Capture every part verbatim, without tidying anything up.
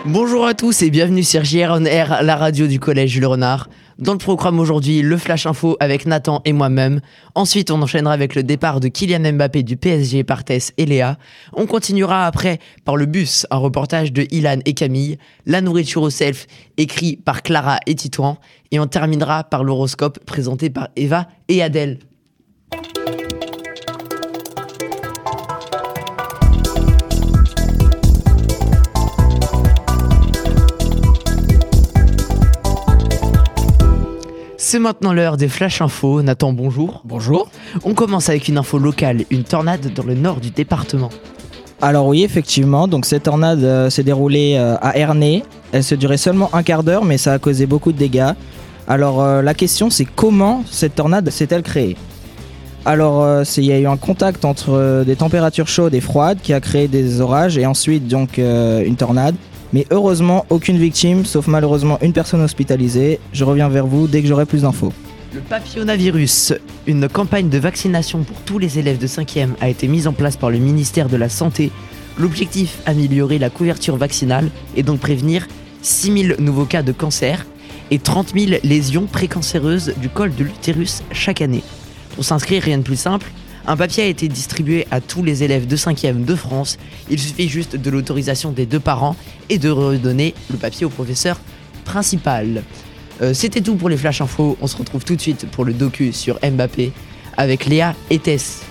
Bonjour à tous et bienvenue sur J R on Air, la radio du collège Jules Renard. Dans le programme aujourd'hui, le Flash Info avec Nathan et moi-même. Ensuite, on enchaînera avec le départ de Kylian Mbappé du P S G par Tess et Léa. On continuera après par le bus, un reportage de Ilan et Camille. La nourriture au self, écrit par Clara et Titouan. Et on terminera par l'horoscope présenté par Eva et Adèle. C'est maintenant l'heure des Flash Info. Nathan, bonjour. Bonjour. On commence avec une info locale, une tornade dans le nord du département. Alors oui, effectivement, donc cette tornade euh, s'est déroulée euh, à Ernée. Elle se durait seulement un quart d'heure, mais ça a causé beaucoup de dégâts. Alors euh, la question, c'est comment cette tornade s'est-elle créée ? Alors euh, il y a eu un contact entre euh, des températures chaudes et froides qui a créé des orages et ensuite donc euh, une tornade. Mais heureusement, aucune victime, sauf malheureusement une personne hospitalisée. Je reviens vers vous dès que j'aurai plus d'infos. Le papillomavirus, une campagne de vaccination pour tous les élèves de cinquième a été mise en place par le ministère de la Santé. L'objectif, améliorer la couverture vaccinale et donc prévenir six mille nouveaux cas de cancer et trente mille lésions précancéreuses du col de l'utérus chaque année. Pour s'inscrire, rien de plus simple. Un papier a été distribué à tous les élèves de cinquième de France. Il suffit juste de l'autorisation des deux parents et de redonner le papier au professeur principal. Euh, c'était tout pour les Flash Info. On se retrouve tout de suite pour le docu sur Mbappé avec Léa et Tess.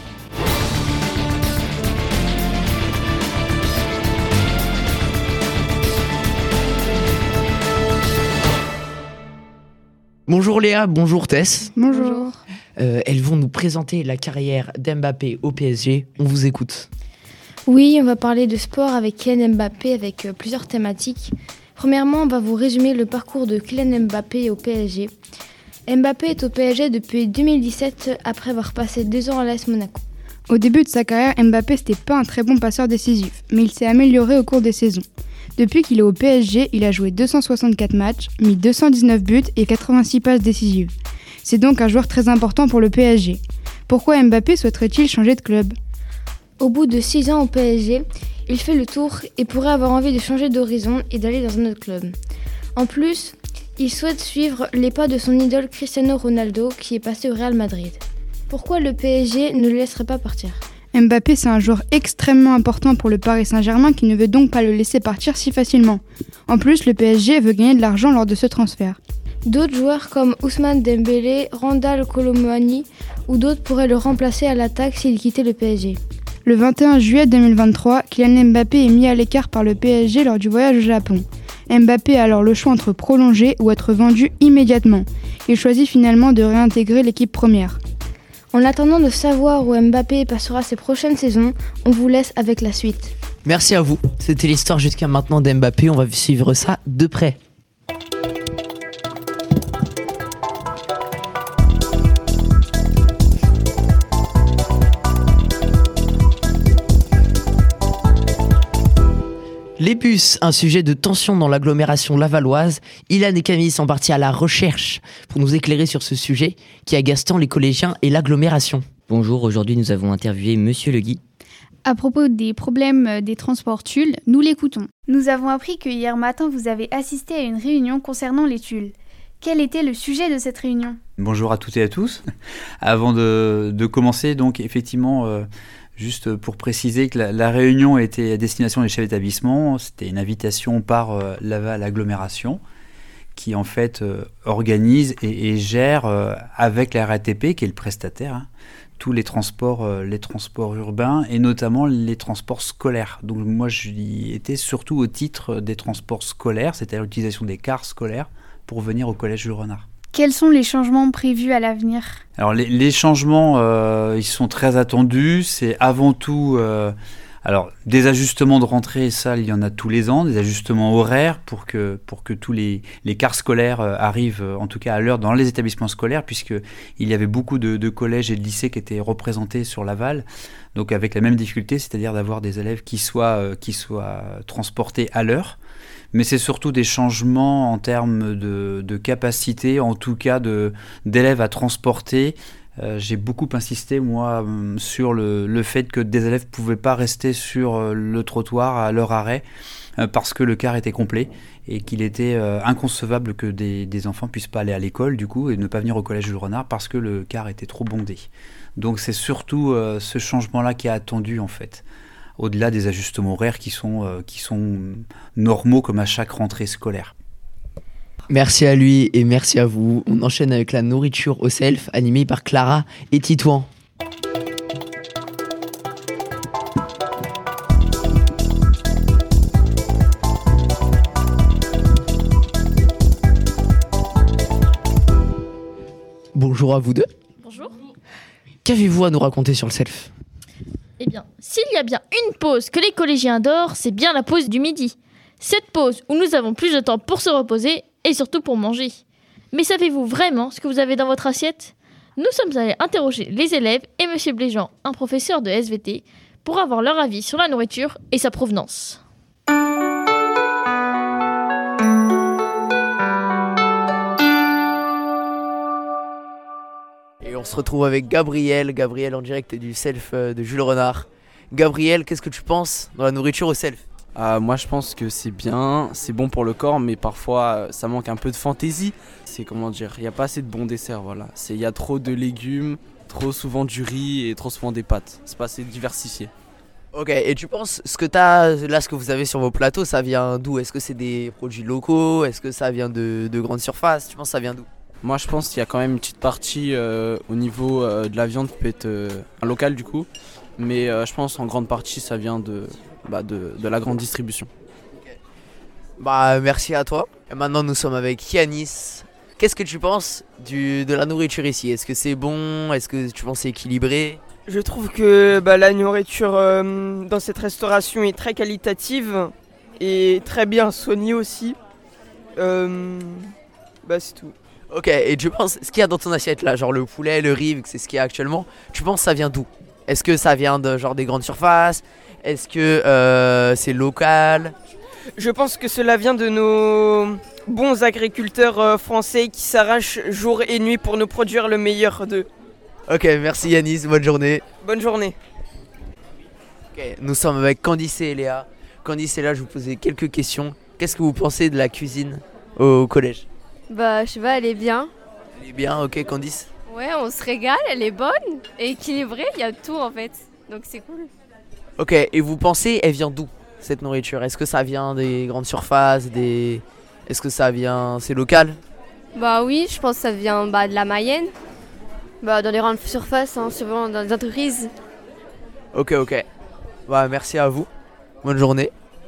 Bonjour Léa, bonjour Tess. Bonjour. Euh, elles vont nous présenter la carrière d'Mbappé au P S G. On vous écoute. Oui, on va parler de sport avec Kylian Mbappé avec euh, plusieurs thématiques. Premièrement, on va vous résumer le parcours de Kylian Mbappé au P S G. Mbappé est au P S G depuis deux mille dix-sept après avoir passé deux ans à l'A S Monaco. Au début de sa carrière, Mbappé n'était pas un très bon passeur décisif, mais il s'est amélioré au cours des saisons. Depuis qu'il est au P S G, il a joué deux cent soixante-quatre matchs, mis deux cent dix-neuf buts et quatre-vingt-six passes décisives. C'est donc un joueur très important pour le P S G. Pourquoi Mbappé souhaiterait-il changer de club ? Au bout de six ans au P S G, il fait le tour et pourrait avoir envie de changer d'horizon et d'aller dans un autre club. En plus, il souhaite suivre les pas de son idole Cristiano Ronaldo qui est passé au Real Madrid. Pourquoi le P S G ne le laisserait pas partir ? Mbappé, c'est un joueur extrêmement important pour le Paris Saint-Germain qui ne veut donc pas le laisser partir si facilement. En plus, le P S G veut gagner de l'argent lors de ce transfert. D'autres joueurs comme Ousmane Dembélé, Randal Kolo Muani ou d'autres pourraient le remplacer à l'attaque s'il quittait le P S G. Le vingt et un juillet deux mille vingt-trois, Kylian Mbappé est mis à l'écart par le P S G lors du voyage au Japon. Mbappé a alors le choix entre prolonger ou être vendu immédiatement. Il choisit finalement de réintégrer l'équipe première. En attendant de savoir où Mbappé passera ses prochaines saisons, on vous laisse avec la suite. Merci à vous. C'était l'histoire jusqu'à maintenant d'Mbappé. On va suivre ça de près. Les bus, un sujet de tension dans l'agglomération lavalloise. Ilan et Camille sont partis à la recherche pour nous éclairer sur ce sujet qui agace tant les collégiens et l'agglomération. Bonjour, aujourd'hui nous avons interviewé Monsieur Le Guy. À propos des problèmes des transports Tulle, nous l'écoutons. Nous avons appris que hier matin vous avez assisté à une réunion concernant les Tulles. Quel était le sujet de cette réunion ? Bonjour à toutes et à tous. Avant de, de commencer, donc effectivement... Euh, Juste pour préciser que la, la réunion était à destination des chefs d'établissement, c'était une invitation par euh, Laval Agglomération qui en fait euh, organise et, et gère euh, avec la R A T P qui est le prestataire hein, tous les transports, euh, les transports urbains et notamment les transports scolaires. Donc moi j'y étais surtout au titre des transports scolaires, c'est-à-dire l'utilisation des cars scolaires pour venir au collège Jules Renard. Quels sont les changements prévus à l'avenir ? Alors les, les changements, euh, ils sont très attendus. C'est avant tout, euh, alors des ajustements de rentrée, ça il y en a tous les ans, des ajustements horaires pour que pour que tous les les cars scolaires euh, arrivent, euh, en tout cas à l'heure dans les établissements scolaires, puisque il y avait beaucoup de, de collèges et de lycées qui étaient représentés sur Laval, donc avec la même difficulté, c'est-à-dire d'avoir des élèves qui soient euh, qui soient transportés à l'heure. Mais c'est surtout des changements en termes de, de capacité, en tout cas de, d'élèves à transporter Euh, j'ai beaucoup insisté, moi, euh, sur le, le fait que des élèves ne pouvaient pas rester sur euh, le trottoir à leur arrêt euh, parce que le car était complet et qu'il était euh, inconcevable que des, des enfants puissent pas aller à l'école, du coup, et ne pas venir au collège Jules Renard parce que le car était trop bondé. Donc c'est surtout euh, ce changement-là qui est attendu, en fait, au-delà des ajustements horaires qui sont, euh, qui sont normaux comme à chaque rentrée scolaire. Merci à lui et merci à vous. On enchaîne avec la nourriture au self, animée par Clara et Titouan. Bonjour à vous deux. Bonjour. Qu'avez-vous à nous raconter sur le self ? Eh bien, s'il y a bien une pause que les collégiens adorent, c'est bien la pause du midi. Cette pause où nous avons plus de temps pour se reposer et surtout pour manger. Mais savez-vous vraiment ce que vous avez dans votre assiette ? Nous sommes allés interroger les élèves et Monsieur Bléjean, un professeur de S V T, pour avoir leur avis sur la nourriture et sa provenance. Et on se retrouve avec Gabriel, Gabriel en direct du self de Jules Renard. Gabriel, qu'est-ce que tu penses dans la nourriture au self ? Euh, moi je pense que c'est bien, c'est bon pour le corps, mais parfois euh, ça manque un peu de fantaisie. C'est comment dire, il n'y a pas assez de bons desserts, voilà. Il y a trop de légumes, trop souvent du riz et trop souvent des pâtes. C'est pas assez diversifié. Ok, et tu penses, ce que t'as, là ce que vous avez sur vos plateaux, ça vient d'où ? Est-ce que c'est des produits locaux ? Est-ce que ça vient de, de grandes surfaces ? Tu penses que ça vient d'où ? Moi je pense qu'il y a quand même une petite partie euh, au niveau euh, de la viande qui peut être euh, un local du coup. Mais euh, je pense en grande partie ça vient de... Bah de, de la grande distribution. Okay. Bah merci à toi. Et maintenant nous sommes avec Yanis. Qu'est-ce que tu penses du, de la nourriture ici ? Est-ce que c'est bon ? Est-ce que tu penses c'est équilibré ? Je trouve que bah, la nourriture euh, dans cette restauration est très qualitative et très bien soignée aussi. Euh, bah c'est tout. Ok, et tu penses, ce qu'il y a dans ton assiette là, genre le poulet, le riz, vu que c'est ce qu'il y a actuellement, tu penses ça vient d'où ? Est-ce que ça vient de genre des grandes surfaces ? Est-ce que euh, c'est local ? Je pense que cela vient de nos bons agriculteurs euh, français qui s'arrachent jour et nuit pour nous produire le meilleur d'eux. Ok, merci Yanis, bonne journée. Bonne journée. Ok, nous sommes avec Candice et Léa. Candice et Léa, je vous posais quelques questions. Qu'est-ce que vous pensez de la cuisine au collège ? Bah, je sais pas, elle est bien. Elle est bien, ok Candice ? Ouais, on se régale, elle est bonne et équilibrée, il y a tout en fait. Donc c'est cool. Ok, et vous pensez, elle vient d'où cette nourriture ? Est-ce que ça vient des grandes surfaces, des... Est-ce que ça vient... c'est local ? Bah oui, je pense que ça vient bah, de la Mayenne. Bah dans les grandes surfaces, hein, souvent dans les entreprises. Ok, ok. Bah merci à vous. Bonne journée.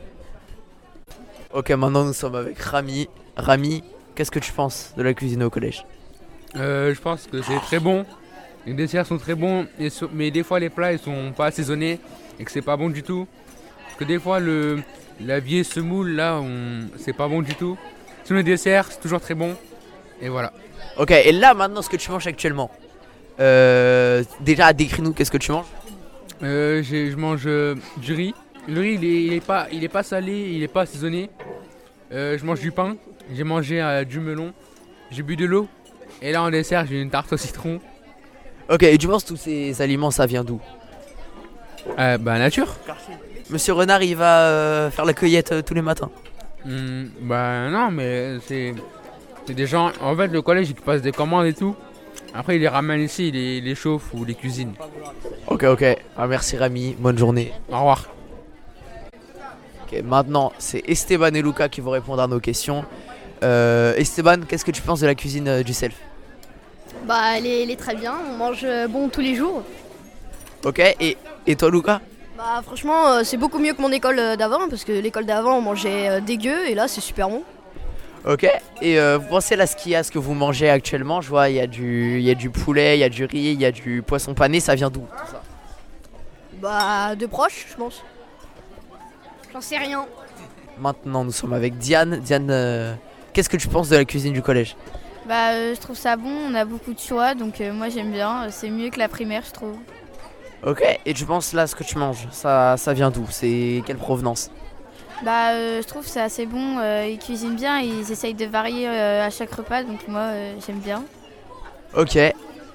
Ok, maintenant nous sommes avec Rami. Rami, qu'est-ce que tu penses de la cuisine au collège ? euh, Je pense que c'est très bon. Les desserts sont très bons, et so- mais des fois les plats ils sont pas assaisonnés et que c'est pas bon du tout. Parce que des fois le, la vieille semoule là, on, c'est pas bon du tout. Sur les desserts, c'est toujours très bon. Et voilà. Ok, et là maintenant ce que tu manges actuellement, euh, déjà décris-nous qu'est-ce que tu manges. euh, j'ai, Je mange euh, du riz. Le riz il est, il est, pas, il est pas salé, il est pas assaisonné. Euh, je mange du pain, j'ai mangé euh, du melon, j'ai bu de l'eau. Et là en dessert j'ai une tarte au citron. Ok, et tu penses tous ces aliments ça vient d'où ? euh, Bah nature. Monsieur Renard il va euh, faire la cueillette euh, tous les matins. Mmh, bah non mais c'est, c'est des gens, en fait le collège il passe des commandes et tout. Après il les ramène ici, il les, il les chauffe ou les cuisine. Ok, ok, ah, merci Rami, bonne journée. Au revoir. Ok, maintenant c'est Esteban et Luca qui vont répondre à nos questions. euh, Esteban, qu'est-ce que tu penses de la cuisine euh, du self ? Bah elle est, elle est très bien, on mange bon tous les jours. Ok, et, et toi Luca ? Bah franchement euh, c'est beaucoup mieux que mon école euh, d'avant parce que l'école d'avant on mangeait euh, dégueu et là c'est super bon. Ok, et euh, vous pensez là ce qu'il y a, ce que vous mangez actuellement ? Je vois il y a du, il y a du poulet, il y a du riz, il y a du poisson pané, ça vient d'où tout ça ? Bah de proches je pense. J'en sais rien. Maintenant nous sommes avec Diane. Diane, euh, qu'est-ce que tu penses de la cuisine du collège ? Bah euh, je trouve ça bon, on a beaucoup de choix donc euh, moi j'aime bien, c'est mieux que la primaire je trouve. Ok, et tu penses là ce que tu manges, ça, ça vient d'où ? C'est quelle provenance ? Bah euh, je trouve que c'est assez bon, euh, ils cuisinent bien, ils essayent de varier euh, à chaque repas donc moi euh, j'aime bien. Ok,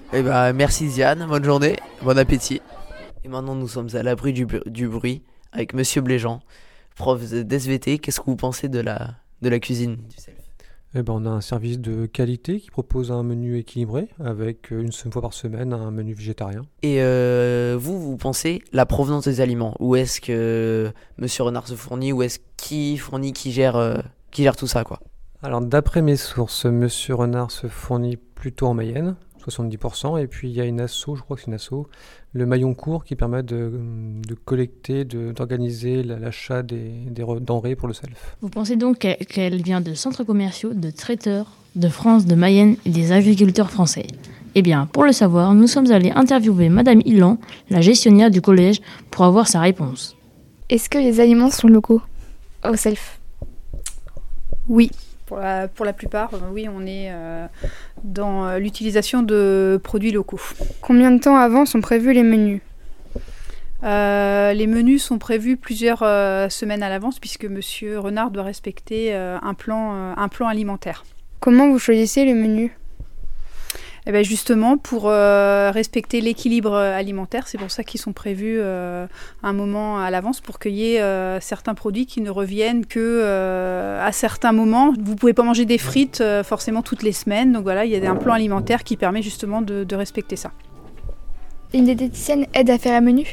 Eh ben, merci Diane, bonne journée, bon appétit. Et maintenant nous sommes à l'abri du, bu- du bruit avec Monsieur Bléjean, prof d'S V T. Qu'est-ce que vous pensez de la, de la cuisine du self? Eh ben, on a un service de qualité qui propose un menu équilibré avec une seule fois par semaine un menu végétarien. Et euh, vous, vous pensez la provenance des aliments? Où est-ce que Monsieur Renard se fournit? Où est-ce qui fournit, qui gère, euh, qui gère tout ça, quoi? Alors d'après mes sources, Monsieur Renard se fournit plutôt en Mayenne, soixante-dix pour cent, et puis il y a une asso, je crois que c'est une asso, le maillon court qui permet de, de collecter, de, d'organiser l'achat des, des denrées pour le self. Vous pensez donc qu'elle, qu'elle vient de centres commerciaux, de traiteurs, de France, de Mayenne et des agriculteurs français? Eh bien, pour le savoir, nous sommes allés interviewer Madame Hillan, la gestionnaire du collège, pour avoir sa réponse. Est-ce que les aliments sont locaux au self? Oui. Pour la, pour la plupart, euh, oui, on est euh, dans euh, l'utilisation de produits locaux. Combien de temps avant sont prévus les menus? euh, Les menus sont prévus plusieurs euh, semaines à l'avance puisque Monsieur Renard doit respecter euh, un, plan, euh, un plan alimentaire. Comment vous choisissez les menus? Eh bien justement, pour euh, respecter l'équilibre alimentaire, c'est pour ça qu'ils sont prévus euh, un moment à l'avance pour qu'il y ait euh, certains produits qui ne reviennent que euh, à certains moments. Vous ne pouvez pas manger des frites euh, forcément toutes les semaines, donc voilà, il y a un plan alimentaire qui permet justement de, de respecter ça. Une diététicienne aide à faire un menu?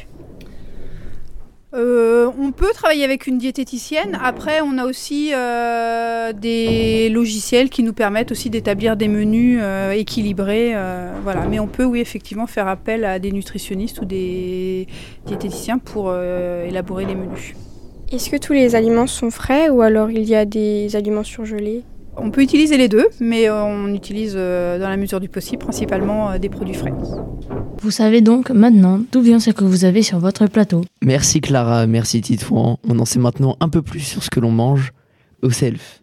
Euh, on peut travailler avec une diététicienne. Après, on a aussi euh, des logiciels qui nous permettent aussi d'établir des menus euh, équilibrés. Euh, voilà. Mais on peut, oui, effectivement, faire appel à des nutritionnistes ou des diététiciens pour euh, élaborer les menus. Est-ce que tous les aliments sont frais ou alors il y a des aliments surgelés? On peut utiliser les deux, mais on utilise euh, dans la mesure du possible principalement euh, des produits frais. Vous savez donc maintenant d'où vient ce que vous avez sur votre plateau. Merci Clara, merci Titouan. On en sait maintenant un peu plus sur ce que l'on mange au self.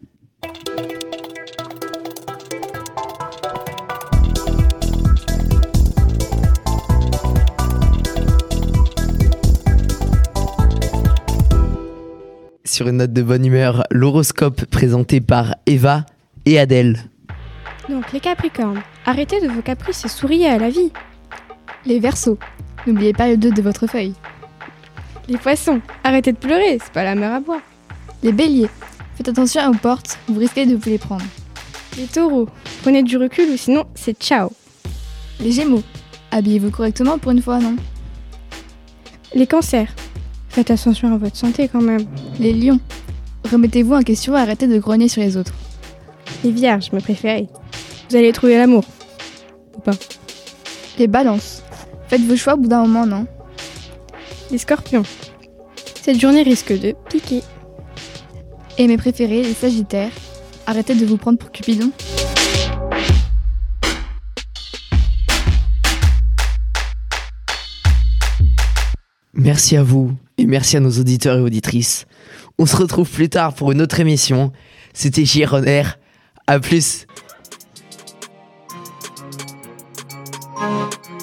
Sur une note de bonne humeur, l'horoscope présenté par Eva et Adèle. Donc les Capricornes, arrêtez de vos caprices et souriez à la vie. Les Verseaux, n'oubliez pas le deux de votre feuille. Les Poissons, arrêtez de pleurer, c'est pas la mer à boire. Les Béliers, faites attention aux portes, vous risquez de vous les prendre. Les Taureaux, prenez du recul ou sinon c'est ciao. Les Gémeaux, habillez-vous correctement pour une fois, non? Les Cancers, faites attention à votre santé quand même. Les Lions, remettez-vous en question et arrêtez de grogner sur les autres. Les Vierges, mes préférés, vous allez trouver l'amour. Ou pas. Les Balances, faites vos choix au bout d'un moment, non? Les Scorpions, cette journée risque de piquer. Et mes préférés, les Sagittaires, arrêtez de vous prendre pour Cupidon. Merci à vous et merci à nos auditeurs et auditrices. On se retrouve plus tard pour une autre émission. C'était J R on Air. À plus.